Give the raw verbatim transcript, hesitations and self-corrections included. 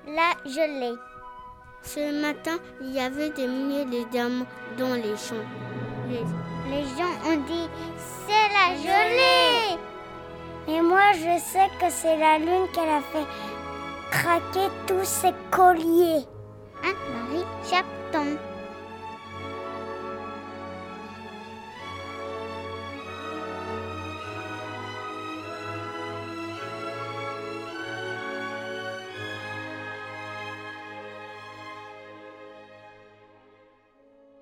la gelée. Ce matin, il y avait des milliers de diamants dans les champs. Les, les gens ont dit « c'est la gelée !» Et moi, je sais que c'est la lune qu'elle a fait craquer tous ses colliers. Hein, Marie Chapton.